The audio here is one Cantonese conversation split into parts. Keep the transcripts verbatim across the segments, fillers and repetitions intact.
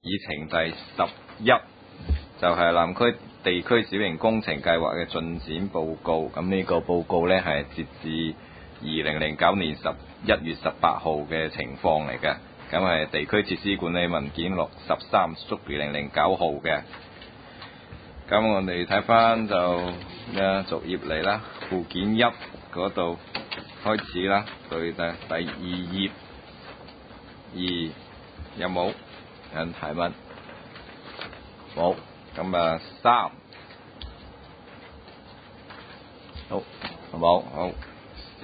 議程第十一就係南區地區小型工程計劃嘅進展報告。咁呢個報告呢，係截至二零零九年十一月十八號嘅情況嚟嘅。咁係地區設施管理文件六十三屬二零零九號嘅。咁我哋睇翻就咩逐頁嚟啦，附件一嗰度開始啦，對第第二頁二有冇有人提問？冇。咁啊三好好冇好四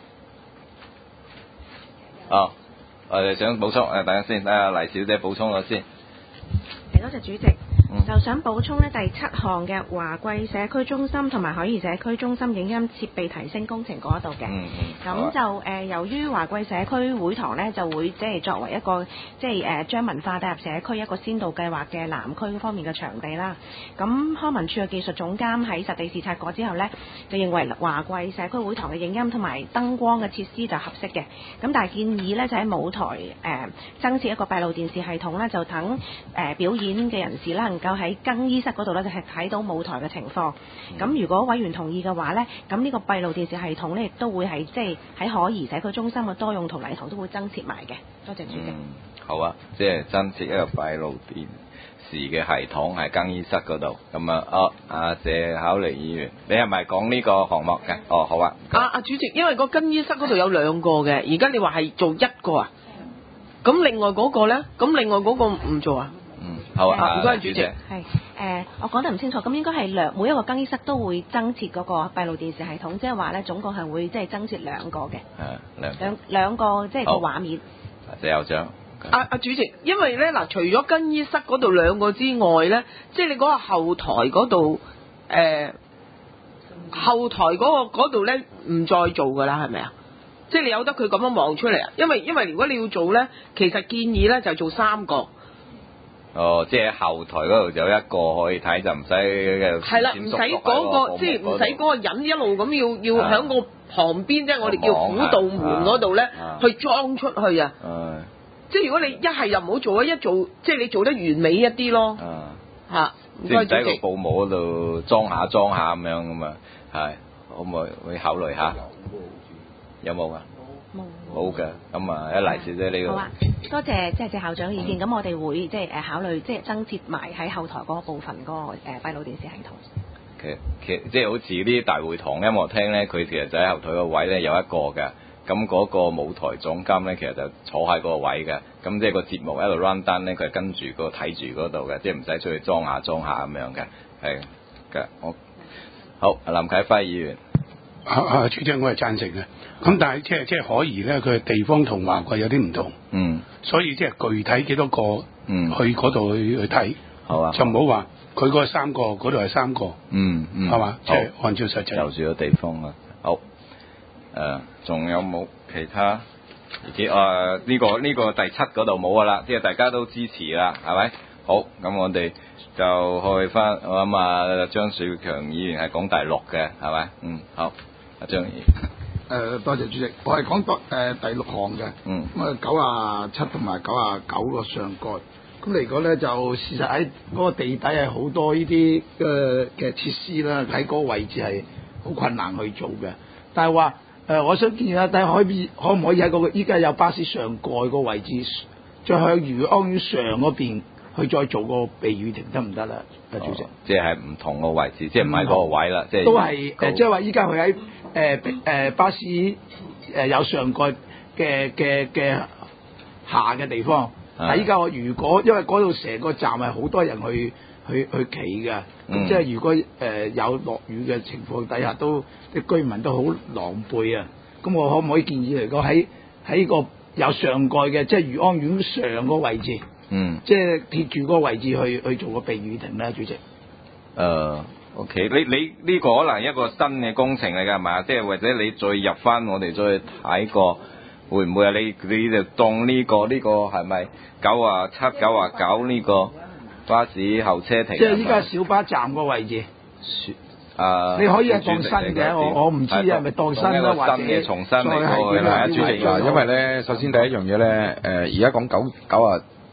哦，我哋想補充誒，等陣先，等下黎小姐補充咗先。 多謝主席。就想補充呢第七項嘅華貴社區中心同埋海怡社區中心影音設備提升工程嗰度嘅，咁、 嗯嗯、 就誒、呃、由於華貴社區會堂呢就會即係作為一個即係誒將文化帶入社區一個先導計劃嘅南區方面嘅場地啦。咁康文署嘅技術總監喺實地視察過之後呢，就認為華貴社區會堂嘅影音同埋燈光嘅設施就合適嘅。咁但係建議呢，就喺舞台誒、呃、增設一個閉路電視系統呢，就等誒、呃、表演嘅人士啦能夠喺更衣室嗰度咧就係睇到舞台嘅情況。咁、嗯、如果委員同意嘅話咧，咁呢個閉路電視系統咧亦都會係即係喺海怡社區中心嘅多用途禮堂都會增設埋嘅。多謝主席。 嗯，好啊，即係增設一個閉路電視嘅系統喺更衣室嗰度。咁啊，哦，阿謝巧妮議員，你係咪講呢個項目嘅？哦，好啊。 啊啊，主席，因為個更衣室嗰度有兩個嘅，而家你話係做一個啊？咁另外嗰個咧？咁另外嗰個唔做啊？ 嗯，好啊， 唔該，主席。 係誒、呃，我講得唔清楚，咁應該係兩每一個更衣室都會增設嗰個閉路電視系統，即係話咧總共係會即係增設兩個嘅。 係兩兩兩個即係個畫面。 謝校長。 阿阿主席，因為咧嗱，除咗更衣室嗰度兩個之外咧，即係你嗰個後台嗰度誒後台嗰、嗰個嗰度咧唔再做㗎啦，係咪啊？即係你由得佢咁樣望出嚟啊？因為因為如果你要做咧，其實建議咧就做三個。 哦，即係後台嗰度就有一個可以睇，就唔使嘅。 係啦，唔使嗰個，即係唔使嗰個人一路咁要要喺個旁邊，即係我哋叫輔導門嗰度咧，去裝出去啊。即係如果你一係又唔好做啊，一做即係你做得完美一啲咯。嚇，唔該主席。即係喺個布幕嗰度裝下裝下咁樣咁啊，係可唔可以會考慮下？有冇啊？冇冇嘅，咁啊，一黎小姐呢個。 好啊，多謝即係謝校長意見。咁、嗯、我哋會即係誒考慮即係增設埋喺後台嗰個部分嗰、那個誒、呃、閉路電視系統。 其實其實即係好似呢啲大會堂音樂廳咧，佢其實就喺後台個位咧有一個嘅。咁嗰個舞台總監咧，其實就坐喺嗰個位嘅。咁即係個節目一路 run down 咧，佢係跟住個睇住嗰度嘅，即係唔使出去裝下裝下咁樣嘅。係嘅，我好林啟輝議員。 啊啊，主席，我係贊成嘅。咁但係即係即係海怡咧，佢嘅地方同華貴有啲唔同。嗯。所以即係具體幾多個？嗯。去嗰度去去睇。好啊。就唔好話佢嗰三個，嗰度係三個。嗯嗯。係嘛？即係按照實際。就住個地方啦。好。誒，仲、呃、有冇其他？而且誒呢個呢、這個第七嗰度冇噶啦，即係大家都支持啦，係咪？好，咁我哋就去翻我諗啊，張樹強議員係講第六嘅，係咪？嗯，好，阿張議員。 誒、呃，多謝主席，我係講多誒第六項嘅。嗯。咁啊，九啊七同埋九啊九個上蓋，咁嚟講咧就事實喺嗰個地底係好多呢啲嘅嘅設施啦，喺嗰個位置係好困難去做嘅。但係話誒，我想建議下，睇可以可唔可以喺嗰個依家有巴士上蓋個位置，再向漁安苑上嗰邊去再做個避雨亭得唔得啦？阿主席。即係唔同個位置，即係唔係嗰個位啦，即係。都係誒，即係話依家佢喺誒誒巴士誒、呃、有上蓋嘅嘅嘅下嘅地方。但係依家我如果因為嗰度成個站係好多人去去去企嘅，咁、嗯、即係如果誒、呃、有落雨嘅情況底下，都啲居民都好狼狽啊！咁我可唔可以建議嚟講喺喺個有上蓋嘅，即係漁安苑上個位置，嗯，即係貼住嗰個位置去去做個避雨亭咧，主席。誒、呃、，OK，你你呢個可能一個新嘅工程嚟㗎係嘛？即係或者你再入翻我哋再睇過。會唔會啊？你你就當呢、這個呢、這個係咪九啊七九啊九呢個巴士候車亭？即係依家小巴站個位置。啊！你可以係當新嘅，我我唔知係咪當新啦，或者新嘅重新嚟過啦，主席。因為咧，首先第一樣嘢咧，誒而家講九九啊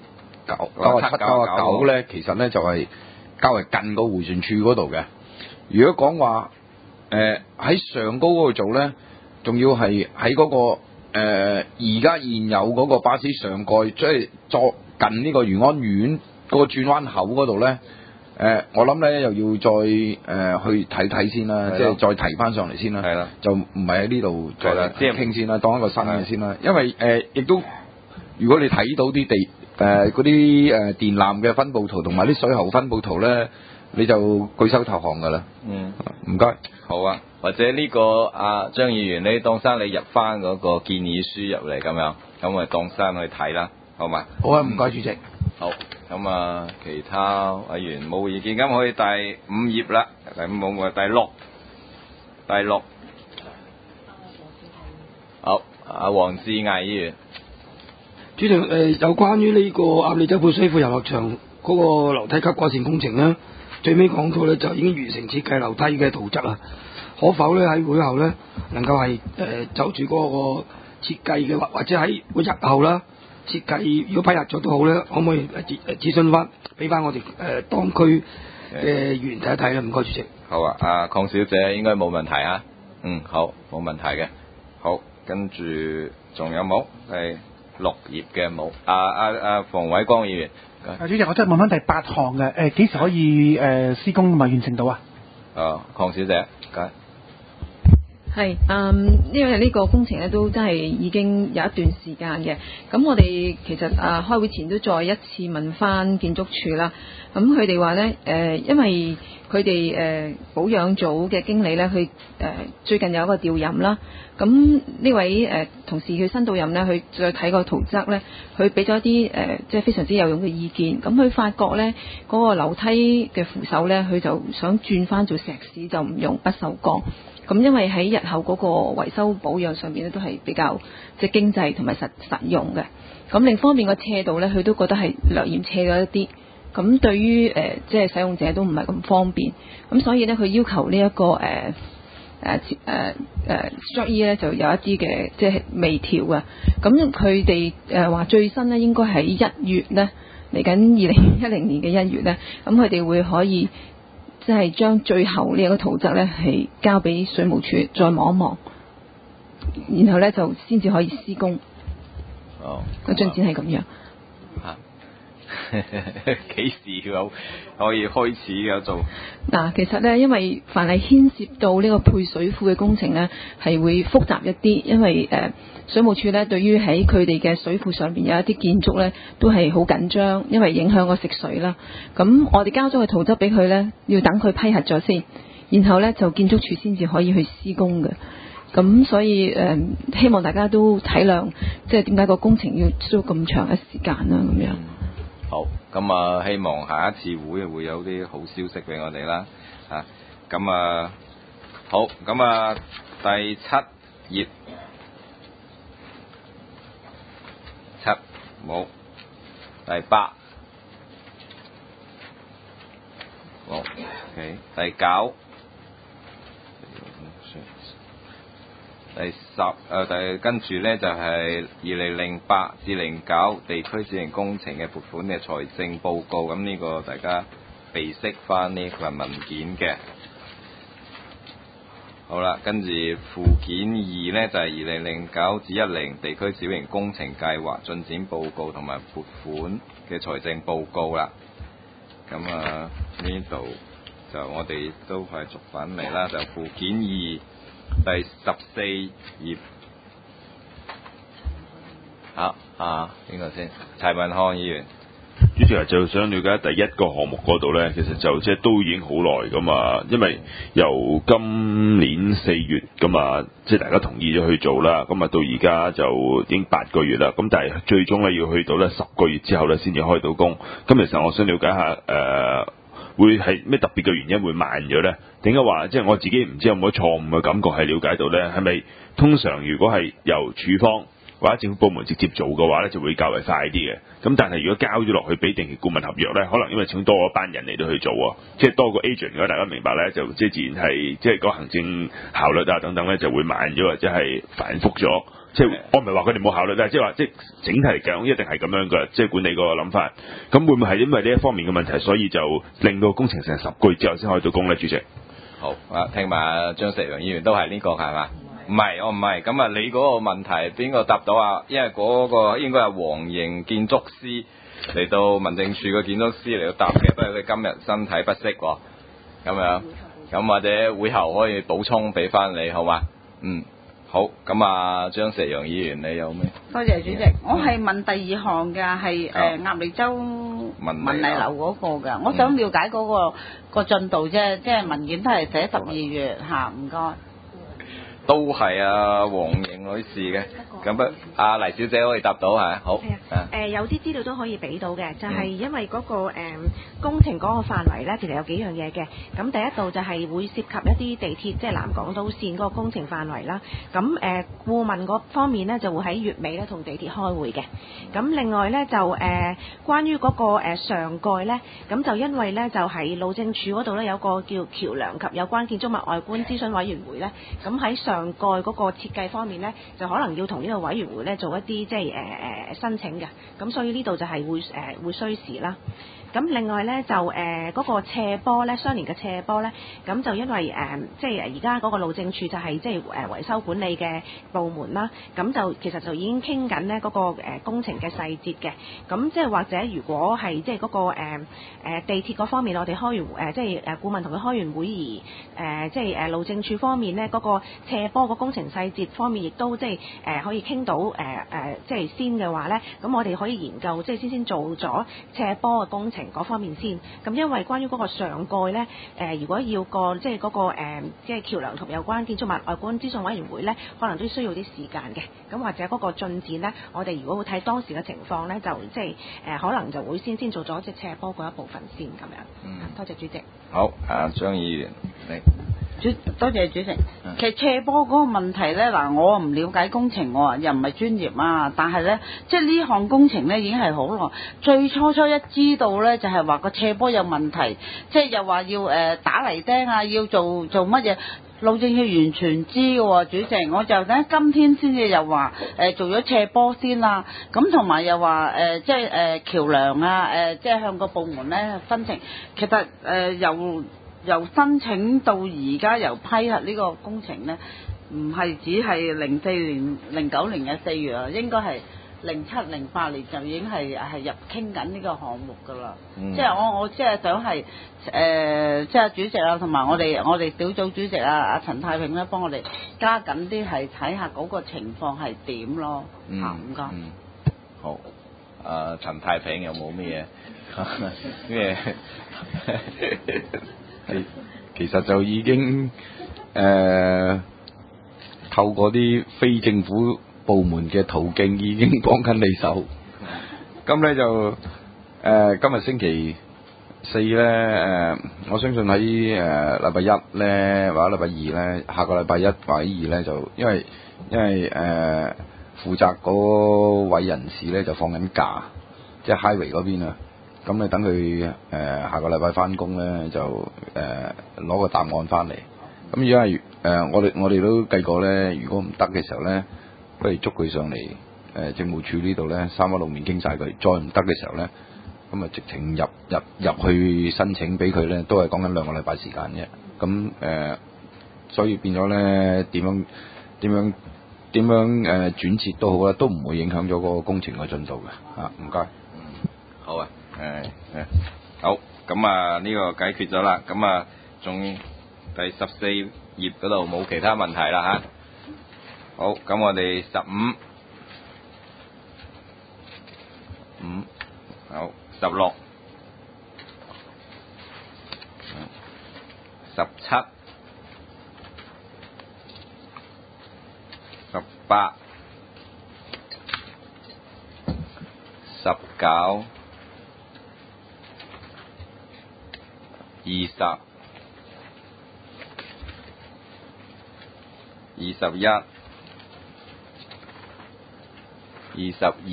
九九啊七九啊九咧，其實咧就係較為近個迴旋處嗰度嘅。如果講話誒喺上高嗰度做咧，仲要係喺嗰個誒而家現有嗰個巴士上蓋，即係作近呢個漁安苑嗰個轉彎口嗰度咧。誒、呃，我諗咧又要再誒、呃、去睇睇先啦，即係再提翻上嚟先啦。係啦，就唔係喺呢度再傾先啦，當一個新嘅先啦。因為誒，亦、呃、都如果你睇到啲地誒嗰啲誒電纜嘅分佈圖同埋啲水喉分佈圖咧，你就舉手投降㗎啦。嗯，唔該。 好啊，或者呢、這個阿張議員，你當生你入翻嗰個建議書入嚟咁樣，咁我當生去睇啦，好嘛？ 好啊，唔該主席。 好，咁啊，其他委員冇意見，咁可以第五頁啦，第五冇嘅，第六，第六，好，阿黃志毅議員， 主席誒、呃，有關於呢個鴨脷洲配水庫遊樂場嗰個樓梯級改善工程咧，最尾講到咧就已經完成設計樓梯嘅圖則啊，可否咧喺會後咧能夠係誒就住嗰個設計嘅或或者喺會日後啦？設計如果批核咗都好咧，可唔可以誒誒諮詢翻，俾翻我哋誒、呃、當區嘅議員睇一睇咧？唔該，主席。 好啊，阿鄺小姐應該冇問題啊。嗯，好，冇問題嘅。好，跟住仲有冇？係六頁嘅冇。阿阿阿馮偉光議員。 啊，主席，我真係問翻第八項嘅，誒幾時可以誒、呃、施工同埋完成到啊？ 啊，鄺小姐，唔該。 係，嗯，因為呢個工程咧都真係已經有一段時間嘅。咁我哋其實啊開會前都再一次問翻建築署啦。咁佢哋話咧，誒，因為佢哋誒保養組嘅經理咧，佢誒最近有一個調任啦。咁呢位誒同事佢新到任咧，佢再睇個圖則咧，佢俾咗一啲誒即係非常之有用嘅意見。咁佢發覺咧嗰個樓梯嘅扶手咧，佢就想轉翻做石屎，就唔用不鏽鋼。咁因為喺日後嗰個維修保養上面咧，都係比較即係經濟同埋實實用嘅。咁另一方面個斜度咧，佢都覺得係略嫌斜咗一啲。咁對於誒、呃、即係使用者都唔係咁方便。咁所以咧，佢要求呢、這、一個誒誒誒誒 Structure E 咧，就有一啲嘅即係微調啊。咁佢哋誒話最新咧，應該喺一月咧，嚟緊二零一零年嘅一月咧，咁佢哋會可以。即係將最後呢一個圖則咧，係交俾水務署再望一望，然後咧就先至可以施工。哦，個進展係咁樣。 嚇、啊，幾時有可以開始嘅做？ 嗱，其實咧，因為凡係牽涉到呢個配水庫嘅工程咧，係會複雜一啲，因為誒、呃、水務署咧對於喺佢哋嘅水庫上邊有一啲建築咧，都係好緊張，因為影響個食水啦。咁我哋交咗個圖則俾佢咧，要等佢批核咗先，然後咧就建築署先至可以去施工嘅。咁所以誒、呃，希望大家都體諒，即係點解個工程要需要咁長嘅時間啦，咁樣。 好，咁啊，希望下一次會會有啲好消息俾我哋啦，啊，咁啊，好，咁啊，第七頁，七冇，第八，冇 ，OK，第九。第十誒、呃，第跟住咧就係二零零八至零九地區小型工程嘅撥款嘅財政報告，咁呢個大家備悉翻呢份文件嘅。好啦，跟住附件二咧就係二零零九至一零地區小型工程計劃進展報告同埋撥款嘅財政報告啦。咁啊呢度就我哋都係逐份嚟啦，就附件二。第十四頁，好啊，邊個先？柴文康議員， 主席就想了解第一個項目嗰度咧，其實就即係都已經好耐咁啊，因為由今年四月咁啊，即係大家同意咗去做啦，咁啊到而家就已經八個月啦，咁但係最終咧要去到咧十個月之後咧先至開到工。咁其實我想了解下誒。呃會係咩特別嘅原因會慢咗呢？點解話即係我自己唔知有冇錯誤嘅感覺係了解到呢？係咪通常如果係由處方或者政府部門直接做嘅話呢，就會較為快啲嘅？咁但係如果交咗落去俾定期顧問合約呢，可能因為請多一班人嚟到去做啊，即係多個 agent，如果大家明白呢，就即係自然係即係個行政效率啊等等呢就會慢咗或者係繁複咗。 即係我唔係話佢哋冇考慮，但係即係話即係整體嚟講一定係咁樣嘅，即係管理個諗法。咁會唔會係因為呢一方面嘅問題，所以就令到工程成十個月之後先開到工咧？主席， 好啊，聽埋張石陽議員都係呢個係嘛？唔係，我唔係。咁啊，你嗰個問題邊個答到啊？因為嗰個應該係黃營建築師嚟到民政處嘅建築師嚟到答嘅，不過佢今日身體不適喎，咁樣咁或者會後可以補充俾翻你，好嘛？嗯。好，咁啊，張石陽議員你有咩？ 多謝主席，我係問第二項嘅，係誒鴨脷洲文麗樓嗰個嘅，我想了解嗰個個進度啫，即係文件都係寫十二月嚇，唔該。 都係啊，黃盈女士嘅，咁啊，阿黎小姐可以答到係好。 係啊，誒有啲資料都可以俾到嘅，就係因為嗰個誒工程嗰個範圍咧，其實有幾樣嘢嘅。咁第一度就係會涉及一啲地鐵，即係南港島線嗰個工程範圍啦。咁誒顧問嗰方面咧，就會喺月尾咧同地鐵開會嘅。咁另外咧就誒關於嗰個誒上蓋咧，咁就因為咧就喺路政署嗰度咧有個叫橋梁及有關建築物外觀諮詢委員會咧，咁喺上上蓋嗰個設計方面呢，就可能要同呢個委員會呢做一啲即係誒誒申請嘅，咁所以呢度就係會誒、呃、會需時啦。咁另外咧就誒嗰、呃那個斜坡咧，相連嘅斜坡咧，咁就因為誒、呃、即係而家嗰個路政處就係即係誒維修管理嘅部門啦，咁就其實就已經傾緊咧嗰個誒工程嘅細節嘅，咁即係或者如果係即係嗰個誒誒、呃、地鐵嗰方面，我哋開完誒、呃、即係誒顧問同佢開完會而誒、呃、即係誒路政處方面咧嗰、那個斜坡個工程細節方面，亦都即係誒、呃、可以傾到誒誒、呃、即係先嘅話咧，咁我哋可以研究即係先先做咗斜坡嘅工程嗰方面先，咁因為關於嗰個上蓋咧，誒、呃、如果要個即係嗰個誒、呃、即係橋梁同有關建築物外觀諮詢委員會咧，可能都需要啲時間嘅，咁或者嗰個進展咧，我哋如果會睇當時嘅情況咧，就即係誒、呃、可能就會先先做咗即係斜坡嗰一部分先咁樣。嗯，多謝主席。 好，啊張議員，你。 主多謝主席。其實斜坡嗰個問題咧，嗱我唔了解工程，我又唔係專業啊，但係咧，即係呢項工程咧已經係好耐。最初初一知道咧，就係話個斜坡有問題，即係又話要誒打泥釘啊，要做做乜嘢，路政署完全知嘅喎，主席。我就等今天先至又話誒做咗斜坡先啦，咁同埋又話誒即係誒橋梁啊，誒即係向個部門咧申請，其實誒由由申請到而家由批核呢個工程咧，唔係只係零四年、零九年嘅四月啊，應該係零七、零八年就已經係係入傾緊呢個項目㗎啦。嗯、即係我我即係想係誒、呃，即係主席啊，同埋我哋我哋小組主席啊，阿陳太平咧，幫我哋加緊啲係睇下嗰個情況係點咯。 嗯，唔該。嗯，好。誒、呃，陳太平有冇咩嘢咩？ 其實就已經誒、呃、透過啲非政府部門嘅途徑已經幫緊你手。咁咧就誒、呃、今日星期四咧誒、呃，我相信喺誒禮拜一咧或者禮拜二咧，下個禮拜一或者二咧就因為因為誒、呃、負責嗰位人士咧就放緊假，即係 Highway 嗰邊啊。咁你等佢誒、呃、下個禮拜翻工咧，就誒攞、呃、個答案翻嚟。咁如果係誒我哋我哋都計過咧，如果唔得嘅時候咧，不如捉佢上嚟誒、呃、政務處呢度咧，三一六面傾晒佢。再唔得嘅時候咧，咁啊直情入入入去申請俾佢咧，都係講緊兩個禮拜時間啫。咁誒、呃，所以變咗咧點樣點樣點樣誒、呃、轉折都好啦，都唔會影響咗嗰個工程嘅進度嘅。啊，唔該。 嗯，好啊。誒誒，好，咁啊呢個解決咗啦，咁啊仲第十四頁嗰度冇其他問題啦吓。好，咁我哋十五五好十六十七十八十九二十、二十一、二十二、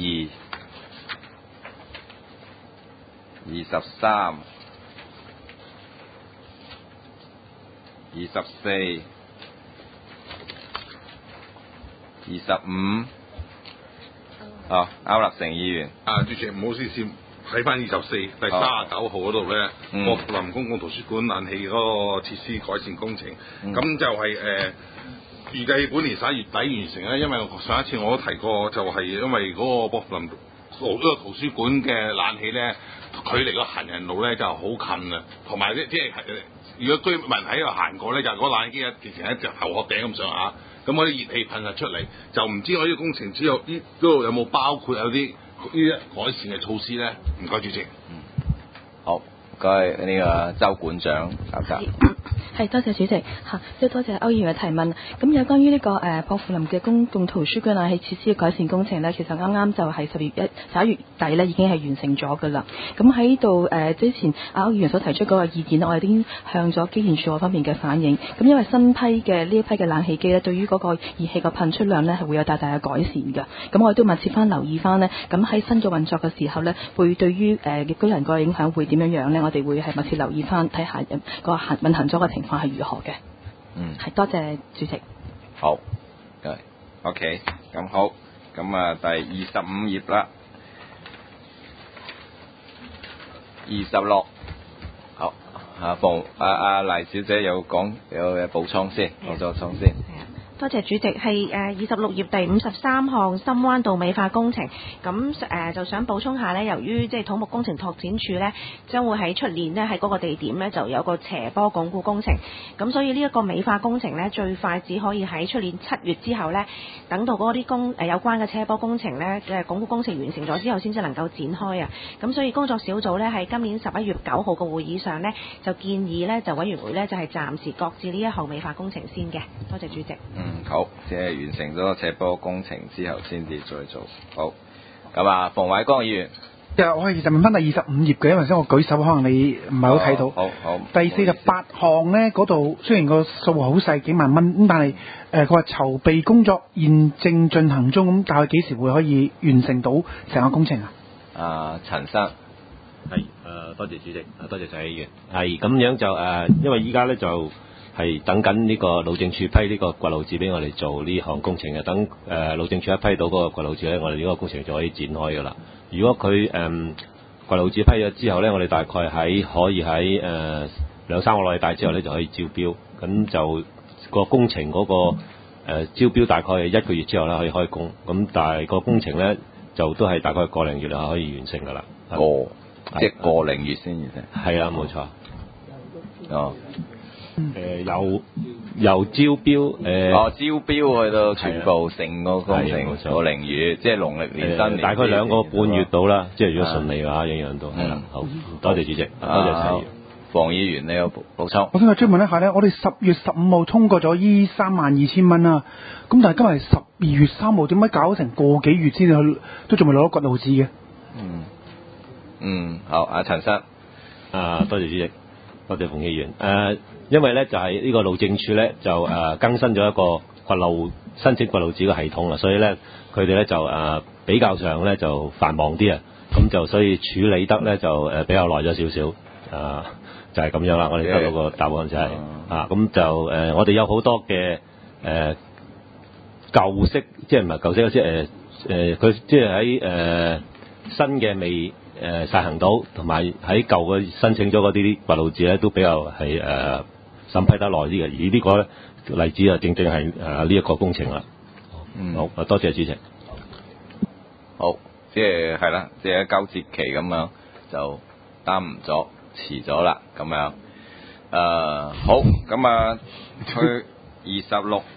二十三、二十四、 二十五，哦，區立成議員。 啊，主席唔好意思，睇翻二十四第三十九號嗰度咧，薄扶林公共圖書館冷氣嗰個設施改善工程，咁、嗯、就係、是、誒、呃、預計本年十一月底完成咧。因為上一次我都提過，就係因為嗰個薄扶林嗰個圖書館嘅冷氣咧，距離個行人路咧就好近啊，同埋即係如果居民喺度行過咧，就嗰、是、個冷氣機啊，直情喺隻頭殼頂咁上下，咁嗰啲熱氣噴晒出嚟，就唔知我呢個工程之後呢度有冇包括有啲呢啲改善嘅措施咧？唔該，主席。 嗯，好，唔該呢個周館長答答。 係，多謝主席嚇，即係多謝區議員嘅提問。咁有關於呢、這個誒薄扶林嘅公共圖書館冷氣設施嘅改善工程咧，其實啱啱就係十月一十一月底咧已經係完成咗㗎啦。咁喺度誒之前阿區議員所提出嗰個意見，我哋已經向咗機電署嗰方面嘅反映。咁因為新批嘅呢一批嘅冷氣機咧，對於嗰個熱氣嘅噴出量咧係會有大大嘅改善㗎。咁我哋都密切翻留意翻呢。咁喺新嘅運作嘅時候咧，會對於誒居民個影響會點樣樣咧？我哋會係密切留意翻，睇下個行運行咗嘅情況係如何嘅。 嗯， 係多謝主席。 好，對 ，OK， 咁好，咁啊第二十五頁啦，二十六，好，啊馮啊啊黎小姐有講有嘅補充先，我再補充先。 多謝主席，係誒二十六頁第五十三項深灣道美化工程，咁誒、呃、就想補充下呢，由於即係土木工程拓展處呢，將會喺出年呢喺嗰個地點呢就有個斜坡鞏固工程，咁所以呢一個美化工程呢，最快只可以喺出年七月之後呢，等到嗰啲工誒有關嘅斜坡工程呢嘅鞏固工程完成咗之後，先至能夠展開啊。咁所以工作小組呢，喺今年十一月九號嘅會議上呢，就建議呢，就委員會呢，就係、是、暫時擱置呢一項美化工程先嘅。多謝主席。 嗯，好，即係完成咗斜坡工程之後，先至再做。好，咁啊，馮偉光議員， 其實我係其實問翻第二十五頁嘅，因為先我舉手，可能你唔係好睇到。 好好。 第四十八項咧，嗰度雖然個數好細，幾萬蚊咁，但係誒佢話籌備工作現正進行中，咁大概幾時會可以完成到成個工程啊？ 啊，陳生。 係誒、呃，多謝主席，多謝陳議員。係咁樣就誒、呃，因為依家咧就。係等緊呢個路政署批呢個掘路紙俾我哋做呢項工程嘅，等誒、呃、路政署一批到嗰個掘路紙咧，我哋呢個工程就可以展開㗎啦。如果佢誒掘路紙批咗之後咧，我哋大概喺可以喺誒、呃、兩三個禮拜之後咧就可以招標，咁就個工程嗰、那個、呃、招標大概係一個月之後咧可以開工，咁但係個工程咧就都係大概個零月啊可以完成㗎啦。 個即係個零月先完成。係啊，冇錯。 哦。 誒、呃、由由招標誒、呃、 哦招標去到全部成個工程個零月，即係農曆年新年、呃、大概兩個半月到啦。即係如果順利嘅話，樣樣都係啦。好，多謝主席，多謝陳議員。黃議員你有補充？ 我想再追問一下咧，我哋十月十五號通過咗依三萬二千蚊啦，咁但係今日係十二月三號，點解搞成個幾月先至去都仲未攞到掘路紙嘅？ 嗯嗯，好，阿陳生， 啊多謝主席，多謝馮議員誒。呃因為咧就係、是、呢個路政署咧就誒、呃、更新咗一個掘路申請掘路紙嘅系統啦，所以咧佢哋咧就誒、呃、比較上咧就繁忙啲啊，咁就所以處理得咧就誒、呃、比較耐咗少少，誒、呃、就係、是、咁樣啦。我哋得到個答案就係、是、啊，咁就誒、呃、我哋有好多嘅誒、呃、舊式，即係唔係舊式即係誒誒佢即係喺誒新嘅未誒實行到，同埋喺舊嘅申請咗嗰啲掘路紙咧都比較係誒。呃審批得耐啲嘅，而呢個例子啊，正正係誒呢一個工程啦。嗯，好，多謝主席。 好，即係係啦，即係交接期咁樣就耽誤咗，遲咗啦，咁樣。誒、呃，好，咁啊，去二十六。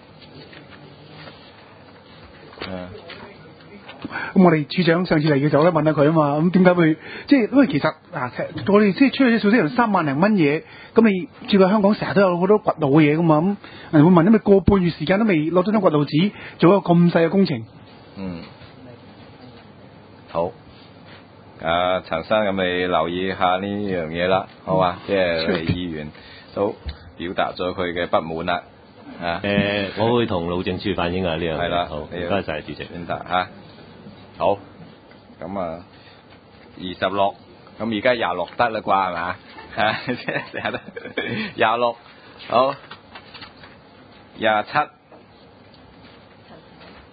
誒。 咁我哋處長上次嚟嘅時候咧問下佢啊嘛，咁點解會即係因為其實嗱，我哋即係出去啲數先三萬零蚊嘢，咁你照計香港成日都有好多掘路嘅嘢噶嘛，咁人會問，因為個半月時間都未攞到張掘路紙，做一個咁細嘅工程。 嗯，好。啊，陳生咁你留意下呢樣嘢啦，好嘛？即係議員都表達咗佢嘅不滿啦。啊， 誒、呃，我會同路政署反映啊呢樣嘢。係啦，好，唔該晒主席。 先得嚇。好，咁啊，二十六，咁而家廿六得啦啩係嘛？嚇，即係成日都廿六，好，廿七，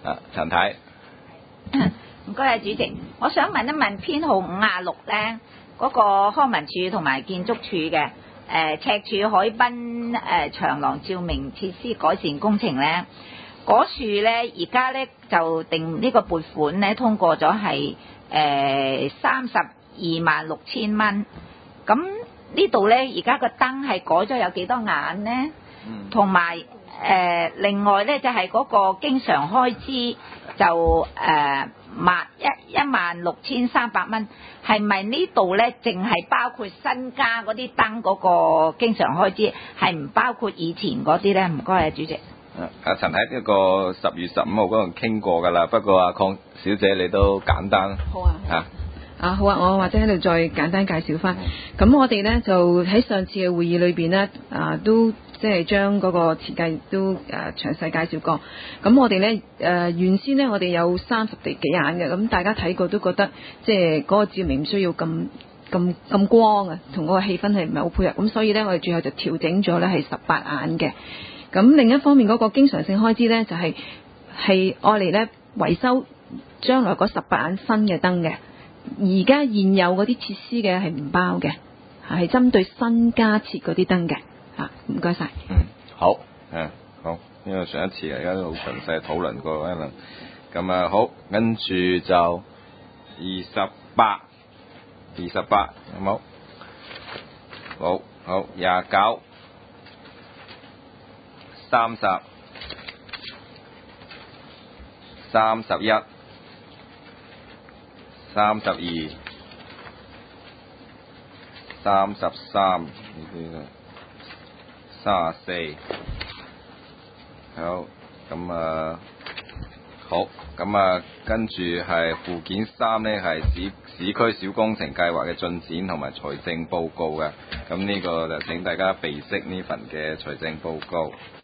啊，陳太。 唔該啊，主席，我想問一問編號五啊六咧，嗰、那個康文署同埋建築署嘅誒赤柱海濱誒、呃、長廊照明設施改善工程咧，嗰樹咧而家咧就定呢個撥款咧通過咗係誒三十二萬六千蚊，咁呢度咧而家個燈係改咗有幾多眼咧？同埋誒另外咧就係、是、嗰個經常開支就誒萬一一萬六千三百蚊，係咪呢度咧淨係包括新加嗰啲燈嗰個經常開支，係唔包括以前嗰啲咧？唔該啊，主席。 阿陳喺呢個十月十五號嗰度傾過㗎啦，不過阿鄺小姐你都簡單。 好啊。 啊。 啊好啊，我或者喺度再簡單介紹翻。咁我哋咧就喺上次嘅會議裏邊咧，啊都即係將嗰個設計都誒詳細介紹過。咁我哋咧誒原先咧我哋有三十地幾眼嘅，咁大家睇過都覺得即係嗰個照明唔需要咁咁咁光啊，同嗰個氣氛係唔係好配合。咁所以咧我哋最後就調整咗咧係十八眼嘅。咁另一方面嗰個經常性開支咧就係係愛嚟咧維修將來嗰十八眼新嘅燈嘅。而家現有嗰啲設施嘅係唔包嘅，係針對新加設嗰啲燈嘅。嚇，唔該晒。 嗯，好，誒，好，因為上一次大家都好詳細討論過一輪，咁啊好，跟住就二十八，二十八，有冇？好，好，廿九，三十，三十一。三十二、三十三，呢啲咧，三十四，好，咁啊，好，咁啊，跟住係附件三咧，係市市區小工程計劃嘅進展同埋財政報告嘅，咁呢個就請大家備悉呢份嘅財政報告。